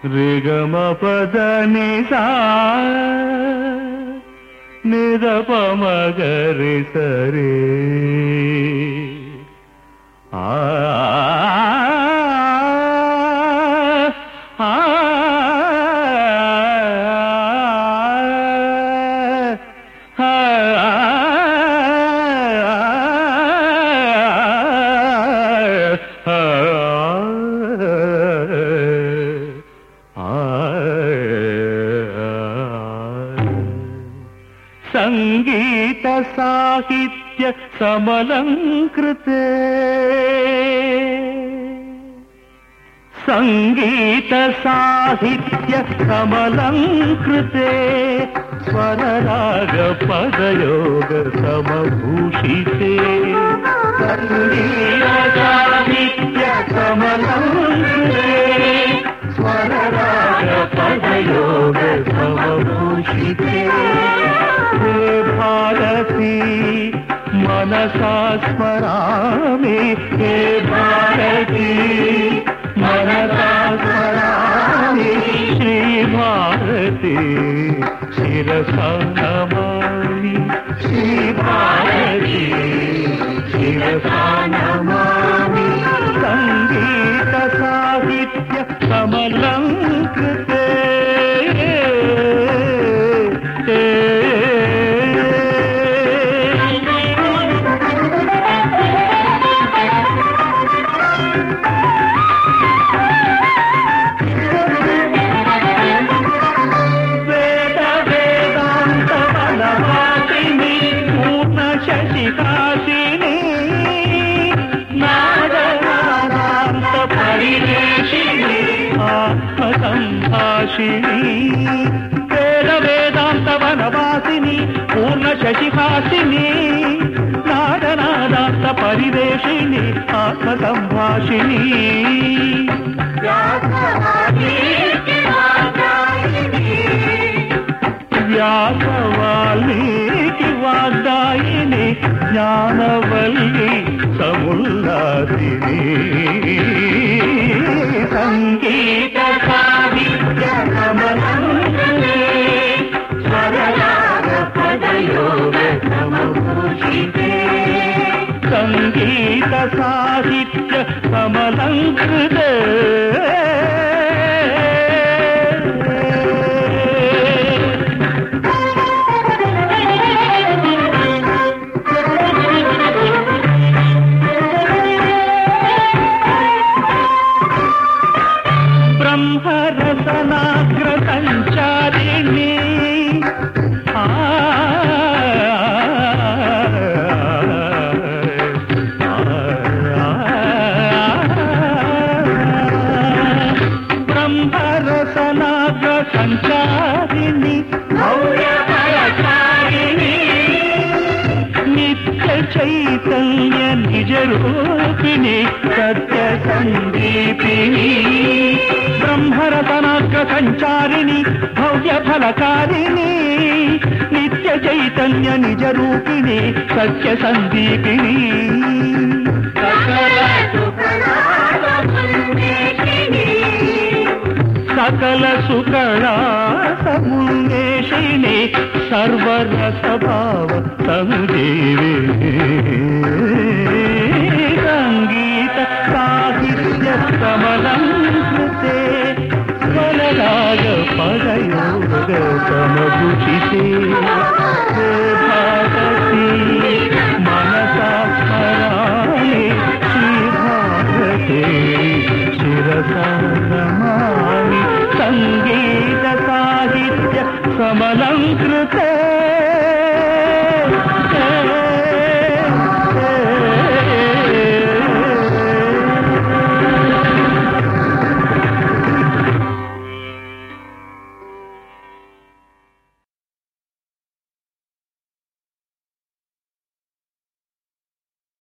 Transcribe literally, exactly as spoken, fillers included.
రిగమ పద నిసా నిదప మగరి సరే ఆ సంగీత సాహిత్య సమలంకృతే సంగీత సాహిత్య సమలంకృతే స్వరరాగ పదయోగ సమభూషితే సంగీత సాహిత్య సమలంకృతే స్వరరాగ పదయోగ సమభూషితే हे भारती मनसा स्मरामि हे भारती मनसा स्मरामि श्री भारती शिरसा नमामि श्री भारती शिरसा नमामि संगीत साहित्य समलंकृते సంభాషిణి వేద వేదాంత వనవాసిని పూర్ణ శశిహాసిని నాదనాదాంత పరివేషిణి ఆత్మ సంభాషిణి వ్యాస వాల్మీకి వాగ్దాయిని జ్ఞానవల్లి సముల్లాసిని సంగీత సాహిత్య సమలంకృతే స్వరరాగ పదయోగ సమభూషితే సంగీత సాహిత్య సమలంకృతే బ్రహ్మరసనాగ్ర సంచారిణి బ్రహ్మరసనాగ్ర సంచారిణి భవ్యపరచారిణి నిత్య చైతన్య నిజ రూపిణి సత్య సందీపిణి బ్రహ్మరసనాగ్ర సంచారిణి భవ్య ఫలకారిణి నిత్య చైతన్య నిజ రూపిణి సత్య సందీపిణి సకల సుకళా సమున్నేషిణి సర్వరసభావ సంజీవి సంగీత సాహిత్య సమలంకృతే స్వరరాగ పదయోగ సమభూషితే భారతి